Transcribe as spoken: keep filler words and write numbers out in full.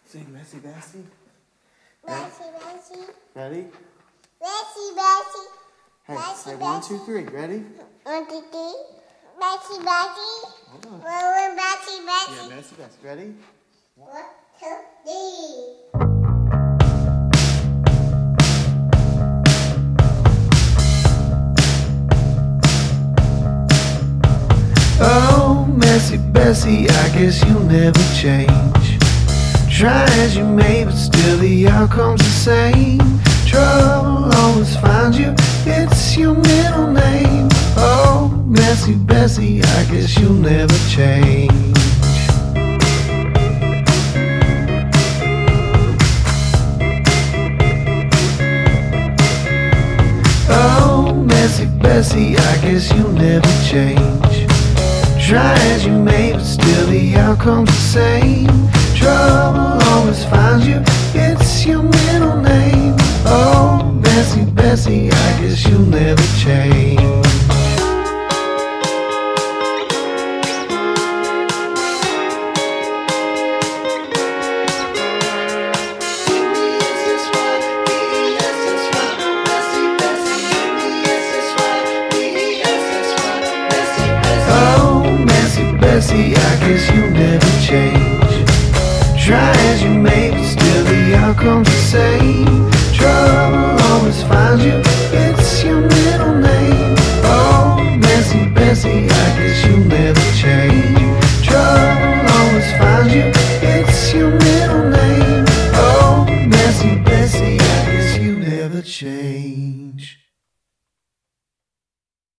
Sing Bessie Bessie. Bessie Bessie. Ready? Bessie Bessie. Hey, Bessie, say one, two, three. Ready? One, two, three. Bessie Bessie. Hold on. One, Bessie Yeah, Bessie. Bessie Bessie. Ready? One, two, three. Oh, Messy Bessie, I guess you'll never change. Try as you may, but still the outcome's the same. Trouble always finds you, it's your middle name. Oh, Messy Bessie, I guess you'll never change. Oh, Messy Bessie, I guess you'll never change. Try as you may, but still the outcome's the same. Trouble always finds you, it's your middle name. Oh, Messy Bessie, I guess you'll never change. Bessie, I guess you'll never change. Try as you may, but still the outcome's the same. Trouble always finds you, it's your middle name. Oh, Messy Bessie, I guess you'll never